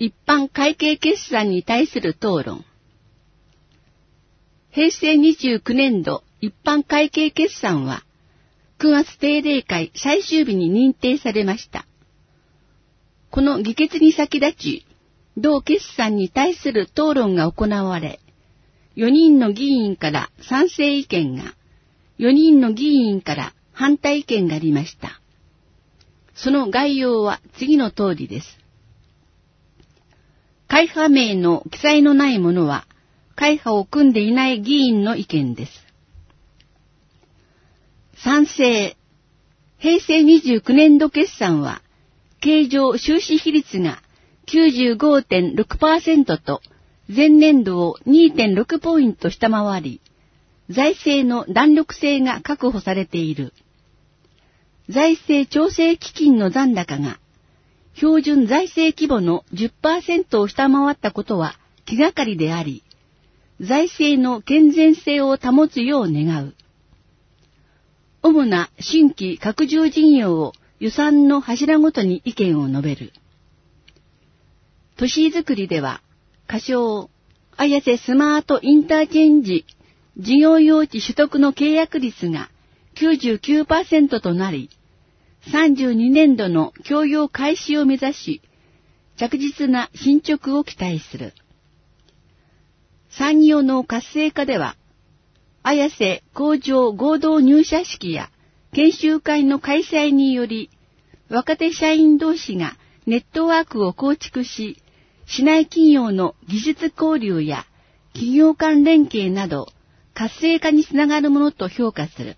一般会計決算に対する討論。平成29年度一般会計決算は、9月定例会最終日に認定されました。この議決に先立ち、同決算に対する討論が行われ、4人の議員から賛成意見が、4人の議員から反対意見がありました。その概要は次の通りです。会派名の記載のないものは、会派を組んでいない議員の意見です。賛成。平成29年度決算は、経常収支比率が 95.6% と、前年度を 2.6 ポイント下回り、財政の弾力性が確保されている。財政調整基金の残高が、標準財政規模の 10% を下回ったことは気がかりであり、財政の健全性を保つよう願う。主な新規拡充事業を予算の柱ごとに意見を述べる。都市づくりでは、仮称、綾瀬スマートインターチェンジ事業用地取得の契約率が 99% となり、32年度の供用開始を目指し、着実な進捗を期待する。産業の活性化では、綾瀬工場合同入社式や研修会の開催により、若手社員同士がネットワークを構築し、市内企業の技術交流や企業間連携など活性化につながるものと評価する。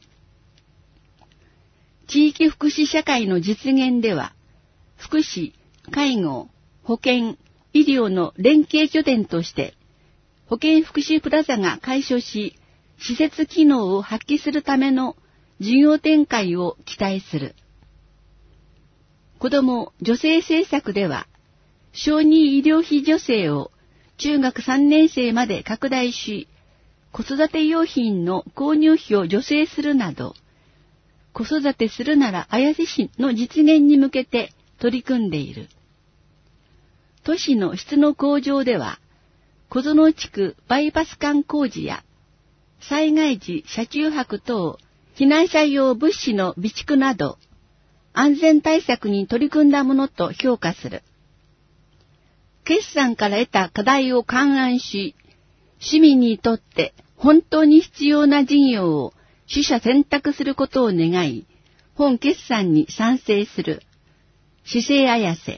地域福祉社会の実現では、福祉、介護、保健、医療の連携拠点として、保健福祉プラザが開所し、施設機能を発揮するための事業展開を期待する。子ども・女性政策では、小児医療費助成を中学3年生まで拡大し、子育て用品の購入費を助成するなど、子育てするなら綾瀬市の実現に向けて取り組んでいる。都市の質の向上では、小園地区バイパス間工事や、災害時車中泊等、避難者用物資の備蓄など、安全対策に取り組んだものと評価する。決算から得た課題を勘案し、市民にとって本当に必要な事業を取捨選択することを願い、本決算に賛成する。市政綾瀬。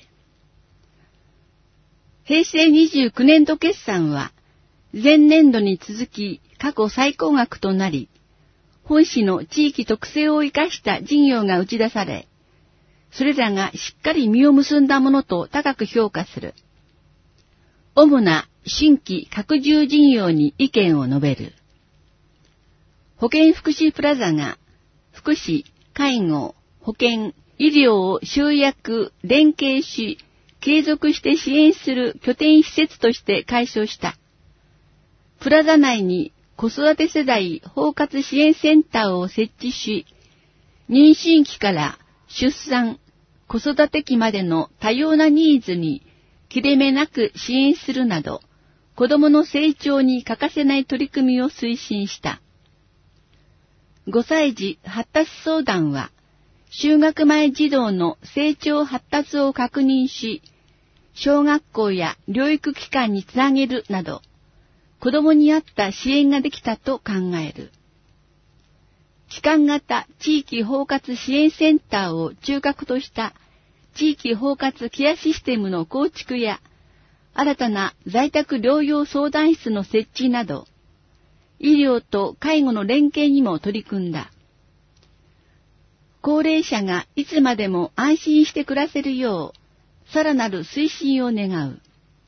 平成29年度決算は、前年度に続き過去最高額となり、本市の地域特性を生かした事業が打ち出され、それらがしっかり実を結んだものと高く評価する。主な新規拡充事業に意見を述べる。保健福祉プラザが福祉、介護、保健、医療を集約、連携し、継続して支援する拠点施設として開所した。プラザ内に子育て世代包括支援センターを設置し、妊娠期から出産、子育て期までの多様なニーズに切れ目なく支援するなど、子どもの成長に欠かせない取り組みを推進した。5歳児発達相談は、就学前児童の成長発達を確認し、小学校や療育機関につなげるなど、子どもに合った支援ができたと考える。機関型地域包括支援センターを中核とした地域包括ケアシステムの構築や、新たな在宅療養相談室の設置など、医療と介護の連携にも取り組んだ。高齢者がいつまでも安心して暮らせるよう、さらなる推進を願う。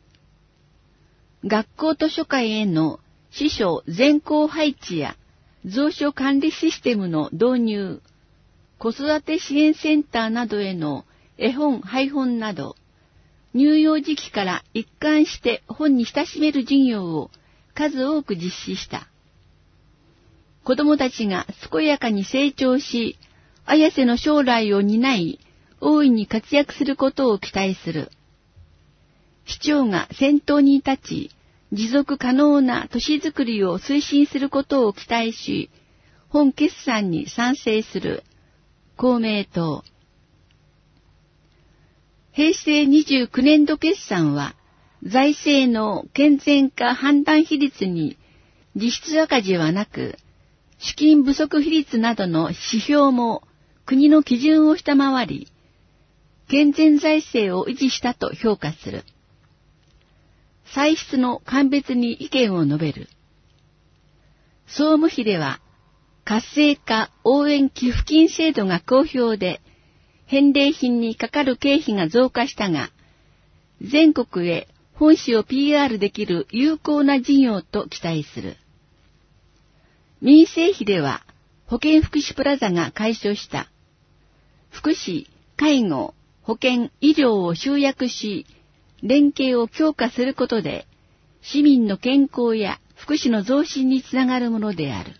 学校図書館への司書全校配置や蔵書管理システムの導入、子育て支援センターなどへの絵本配本など、乳幼児期から一貫して本に親しめる事業を数多く実施した。子供たちが健やかに成長し、綾瀬の将来を担い、大いに活躍することを期待する。 市長が先頭に立ち、持続可能な都市づくりを推進することを期待し、本決算に賛成する公明党。平成29年度決算は、財政の健全化判断比率に実質赤字はなく、資金不足比率などの指標も国の基準を下回り、健全財政を維持したと評価する。歳出の鑑別に意見を述べる。総務費では、活性化応援寄付金制度が好評で、返礼品にかかる経費が増加したが、全国へ本市を PR できる有効な事業と期待する。民生費では、保健福祉プラザが解消した。福祉、介護、保健、医療を集約し、連携を強化することで、市民の健康や福祉の増進につながるものである。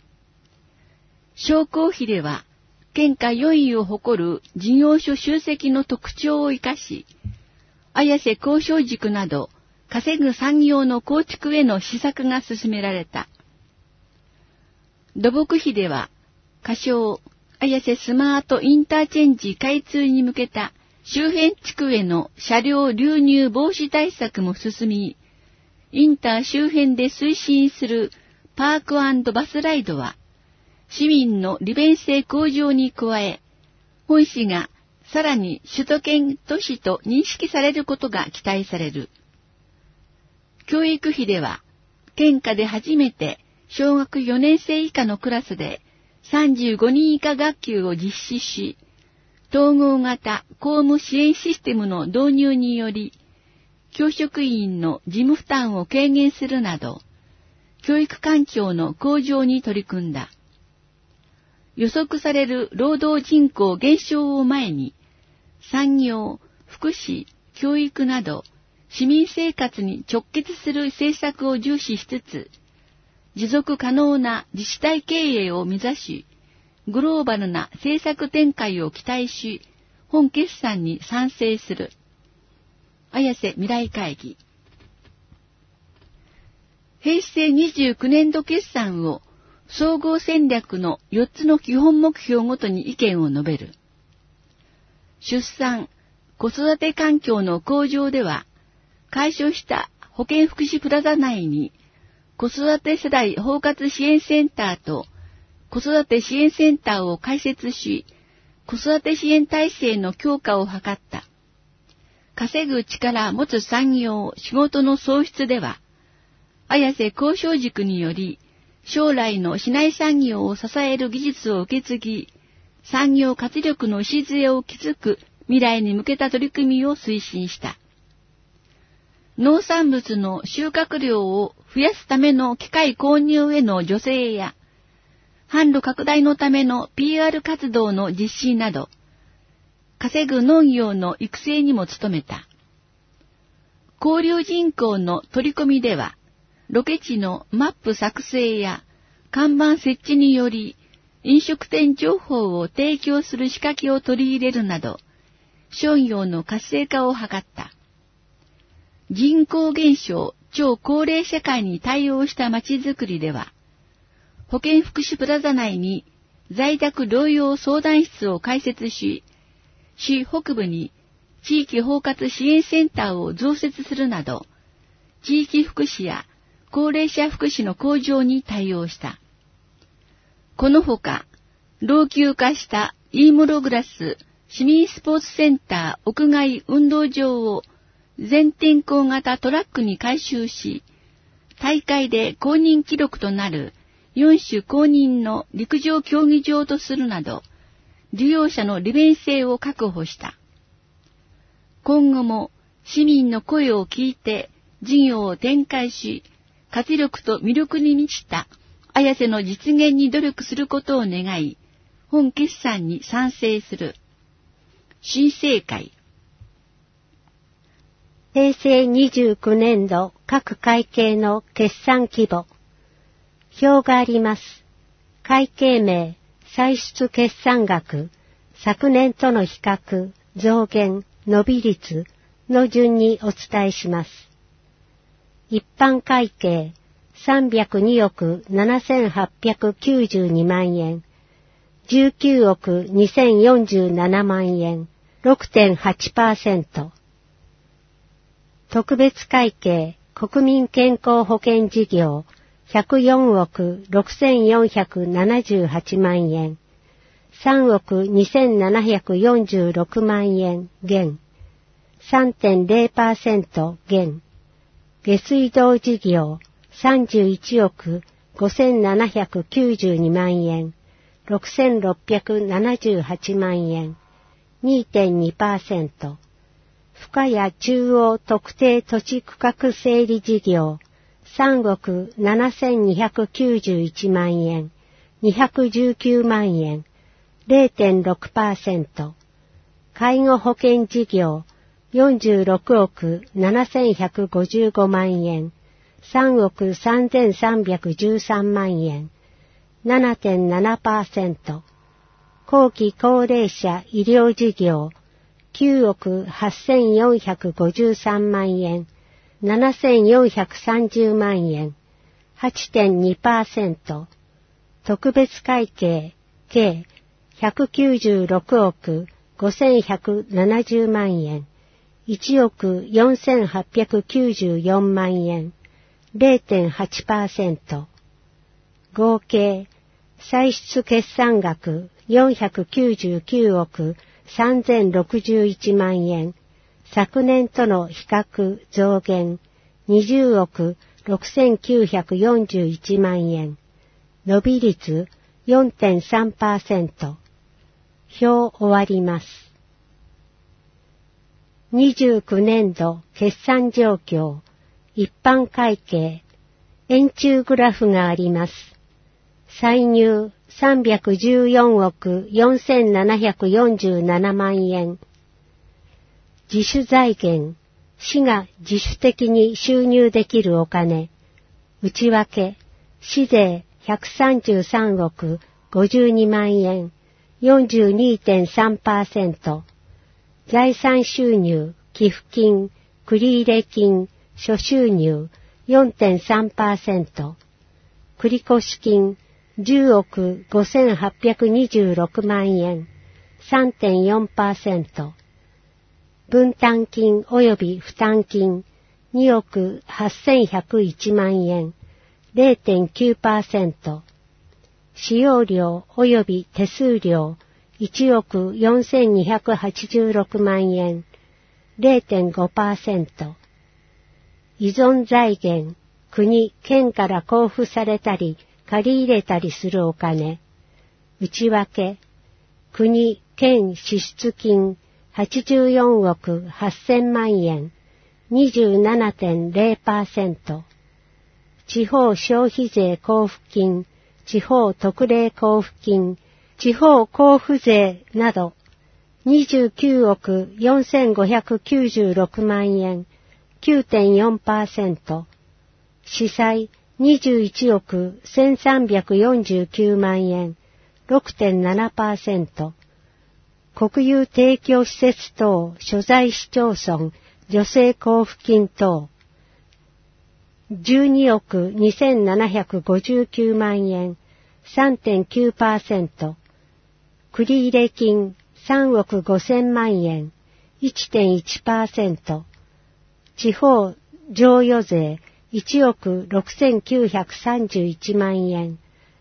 商工費では、県下4位を誇る事業所集積の特徴を生かし、綾瀬交渉軸など、稼ぐ産業の構築への施策が進められた。土木費では、仮称、綾瀬スマートインターチェンジ開通に向けた周辺地区への車両流入防止対策も進み、インター周辺で推進するパーク&バスライドは、市民の利便性向上に加え、本市がさらに首都圏都市と認識されることが期待される。教育費では、県下で初めて小学4年生以下のクラスで35人以下学級を実施し、統合型公務支援システムの導入により、教職員の事務負担を軽減するなど、教育環境の向上に取り組んだ。予測される労働人口減少を前に、産業、福祉、教育など、市民生活に直結する政策を重視しつつ、持続可能な自治体経営を目指し、グローバルな政策展開を期待し、本決算に賛成する。綾瀬未来会議。平成29年度決算を総合戦略の4つの基本目標ごとに意見を述べる。出産、子育て環境の向上では、解消した保健福祉プラザ内に、子育て世代包括支援センターと子育て支援センターを開設し、子育て支援体制の強化を図った。稼ぐ力持つ産業、仕事の創出では、綾瀬交渉軸により、将来の市内産業を支える技術を受け継ぎ、産業活力の礎を築く未来に向けた取り組みを推進した。農産物の収穫量を増やすための機械購入への助成や、販路拡大のための PR 活動の実施など、稼ぐ農業の育成にも努めた。交流人口の取り込みでは、ロケ地のマップ作成や看板設置により、飲食店情報を提供する仕掛けを取り入れるなど、商業の活性化を図った。人口減少、超高齢社会に対応した街づくりでは、保健福祉プラザ内に在宅療養相談室を開設し、市北部に地域包括支援センターを増設するなど、地域福祉や高齢者福祉の向上に対応した。このほか、老朽化した E モログラス市民スポーツセンター屋外運動場を全天候型トラックに改修し、大会で公認記録となる4種公認の陸上競技場とするなど、利用者の利便性を確保した。今後も市民の声を聞いて事業を展開し、活力と魅力に満ちた綾瀬の実現に努力することを願い、本決算に賛成する。新政会。 平成29年度各会計の決算規模。表があります。会計名、歳出決算額、昨年との比較、増減、伸び率、 の順にお伝えします。一般会計302億7892万円、19億2047万円、6.8%。特別会計国民健康保険事業104億6478万円、3億2746万円減、3.0% 減。下水道事業31億5792万円、6678万円、2.2%。深谷中央特定土地区画整理事業3億7291万円、219万円、0.6%。介護保険事業46億7155万円、3億3313万円、7.7%。後期高齢者医療事業9億8453万円、7430万円、8.2%。特別会計計196億5170万円、1億4894万円、0.8%。合計歳出決算額499億3061万円、昨年との比較増減20億6941万円、伸び率 4.3%。表終わります。29年度決算状況、一般会計、円柱グラフがあります。歳入314億4747万円。自主財源、市が自主的に収入できるお金。内訳、市税133億52万円、42.3%。財産収入、寄付金、繰入金、諸収入 4.3%。繰越金、10億5826万円、3.4%。分担金及び負担金、2億8101万円、0.9%。使用料及び手数料、1億4286万円、0.5%。依存財源、国、県から交付されたり、借り入れたりするお金。内訳、国、県支出金、84億8000万円、27.0%。地方消費税交付金、地方特例交付金、地方交付税など、29億4596万円、9.4%。司債21億1349万円、6.7%。国有提供施設等所在市町村助成交付金等12億2759万円 3.9%。繰入金3億5000万円 1.1%。地方譲与税1億6931万円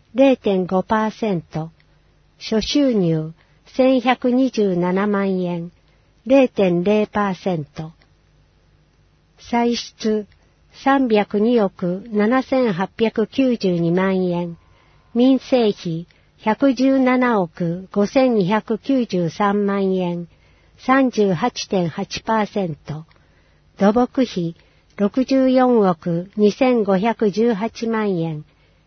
0.5%。諸収入1127万円 0.0%。歳出302億7892万円。民生費117億5293万円 38.8%。土木費64億2518万円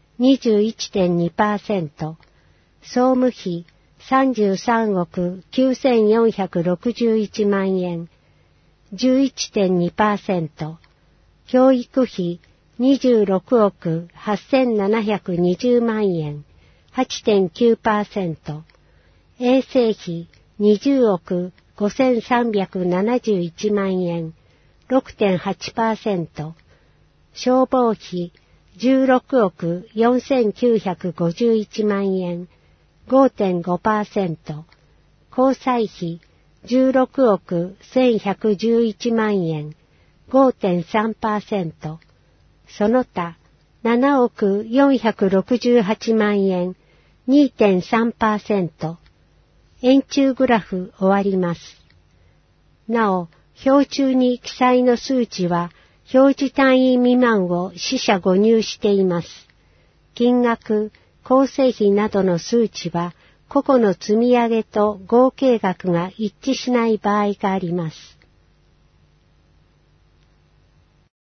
21.2%。総務費33億9461万円 11.2%。教育費26億8720万円 8.9%。衛生費20億 5371万円、6.8%。消防費16億4951万円、5.5%。交際費16億1111万円、5.3%。その他、7億468万円、2.3%。円柱グラフ終わります。なお、表中に記載の数値は、表示単位未満を四捨五入しています。金額、構成費などの数値は、個々の積み上げと合計額が一致しない場合があります。